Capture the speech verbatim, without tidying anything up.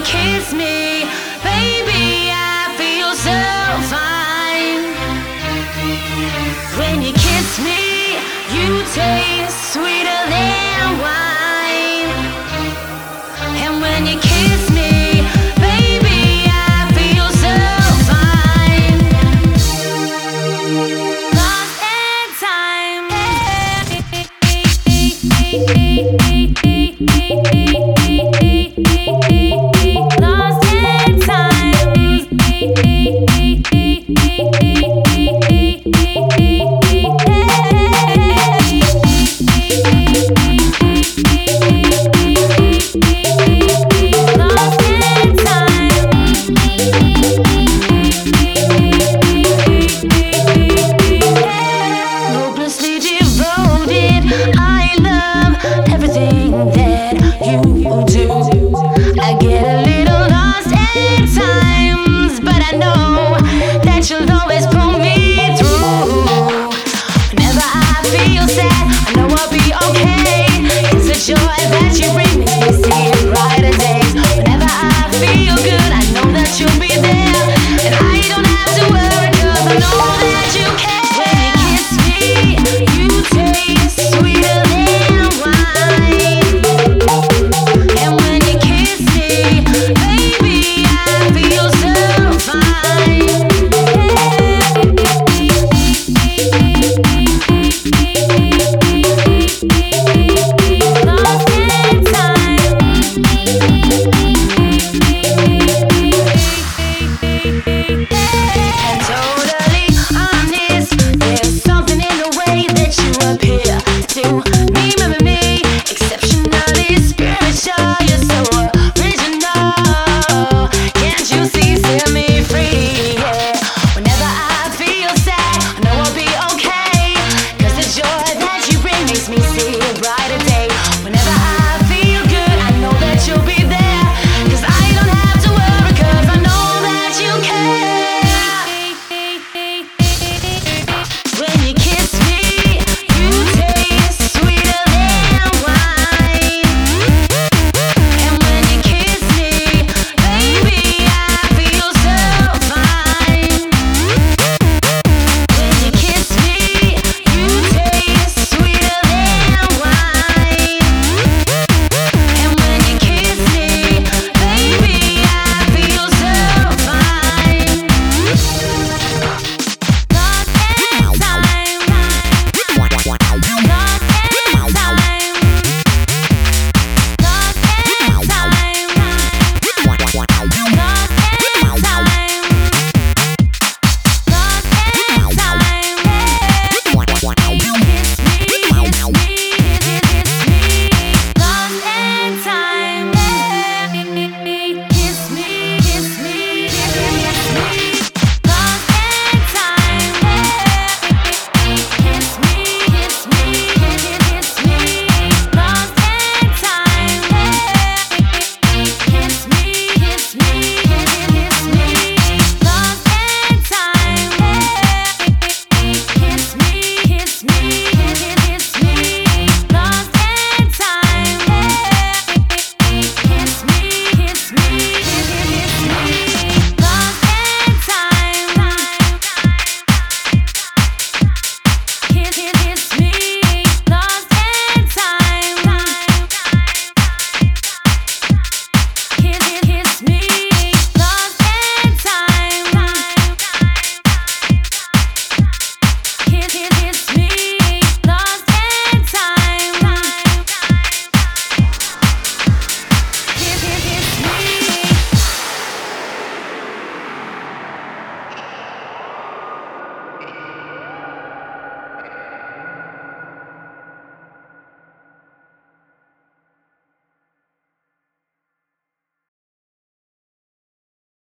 kiss me, baby, I feel so fine. When you kiss me, you taste sweeter than wine. And when you kiss me, baby, I feel so fine. Lost in time. Lost in time. Hopelessly devoted, I love everything that you do. I get a little lost at times, but I know that you'll always pull me through. Whenever I feel sad, I know I'll be okay.